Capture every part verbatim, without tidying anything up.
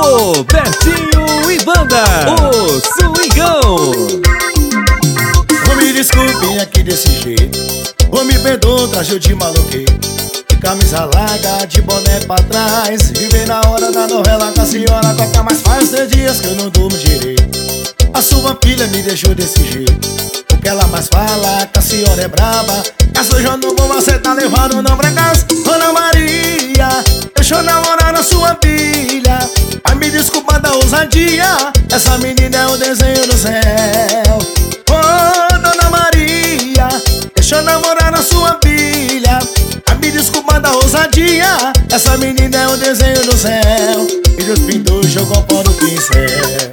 Robertinho e Banda, o Swingão. Ô, me desculpem aqui desse jeito, ô, me perdoa, traje eu de maloquei. De camisa larga, de boné pra trás, viver na hora da novela com a senhora toca. Mas faz três dias que eu não durmo direito. A sua filha me deixou desse jeito. O que ela mais fala, que a senhora é braba, que se eu já não vou, você tá levando não pra casa. Ana Maria, deixa eu namorar a sua filha. Ai, me desculpa da ousadia, essa menina é o desenho do céu. Ô, Dona Maria, deixa eu namorar a sua filha. Ai, me desculpa da ousadia, essa menina é o desenho do céu. E Deus pintou e jogou fora o pincel.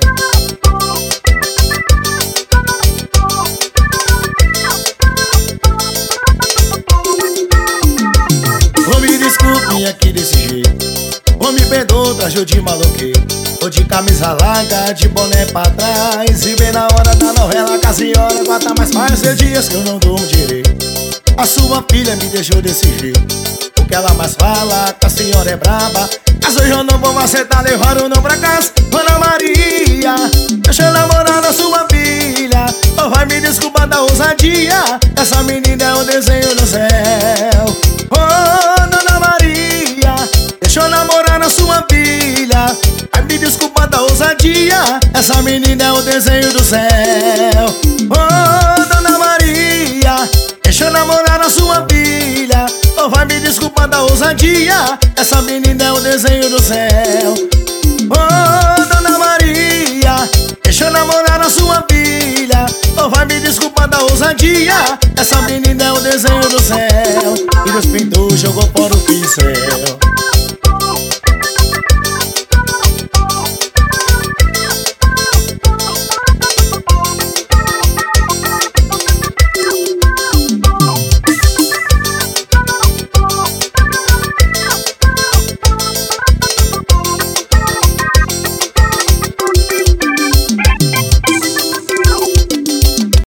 Ô, me desculpem aqui desse jeito, ô, me perdoa, traje eu de maloqueiro. Tô de camisa larga, de boné pra trás, e bem na hora da novela com a senhora guarda. Mas faz seis dias que eu não durmo direito. A sua filha me deixou desse jeito. O que ela mais fala, que a senhora é braba, caso eu não vou, você tá levando não pra casa. Ana Maria, deixa eu namorar a sua filha. Oh, vai, me desculpa da ousadia, essa menina é o desenho do céu. Oh, Dona Maria, deixa eu namorar a sua filha. Ai, me desculpa da ousadia, essa menina é o desenho do céu. Oh, Dona Maria, deixa eu namorar a sua filha. Oh, vai, me desculpa da ousadia, essa menina é o desenho do céu. Oh, Dona Maria, deixa eu namorar a sua filha. Oh, vai, me desculpa da ousadia, essa menina é o desenho do céu. E Deus pintou, jogou fora o pincel.